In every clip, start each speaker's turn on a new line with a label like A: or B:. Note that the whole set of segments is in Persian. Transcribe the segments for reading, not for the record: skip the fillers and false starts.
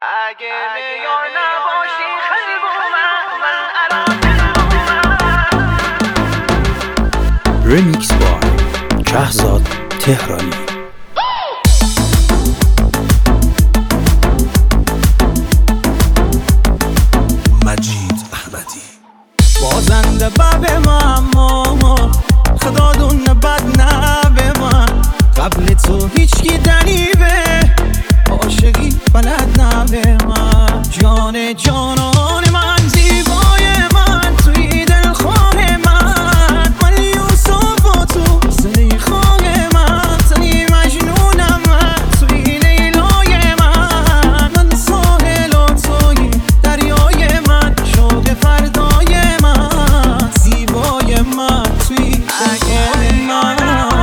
A: اگه میار نباشی خیلی من
B: رمیکس بای شهزاد تهرانی.
C: مجید احمدی
D: بازنده باب ما خدا دون بد نبه من قبل تو هیچکی دنیبه عاشقی بلد نبه من جان جانان من زیبای من توی دلخواه من یوسف و تو زلیخای من تنی مجنونم من توی لیلای من ساحل و توی دریای من شوق فردای من زیبای من توی دلخواه من.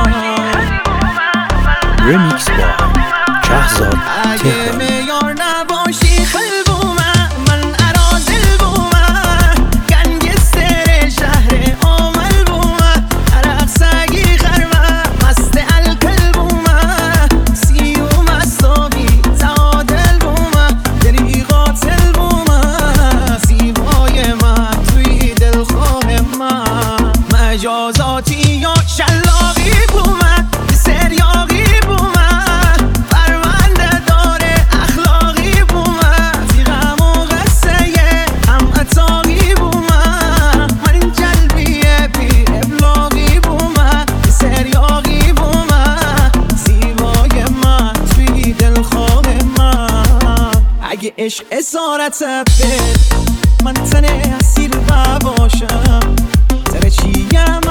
B: رمیکس بای شهزاد
D: اگه
B: تهرانی.
D: میار نباشی خیلی من ارازل بومن گنگستر شهر آمل بومن عرق سگی خرمن مست الکل بومن سیوم استابی تعادل بومن دلی قاتل بومن زیبای من توی دلخواه من مجازاتی یا شلاقی بومن سریاقی بومن پرونده داره اخلاقی بومن زیغم و قصه هم اتاقی بومن من این جلبیه بی ابلاغی بومن سریاقی بومن زیبای من توی دلخواه من. اگه عشق اسارت بد من تنه اسیر باشم سر چیم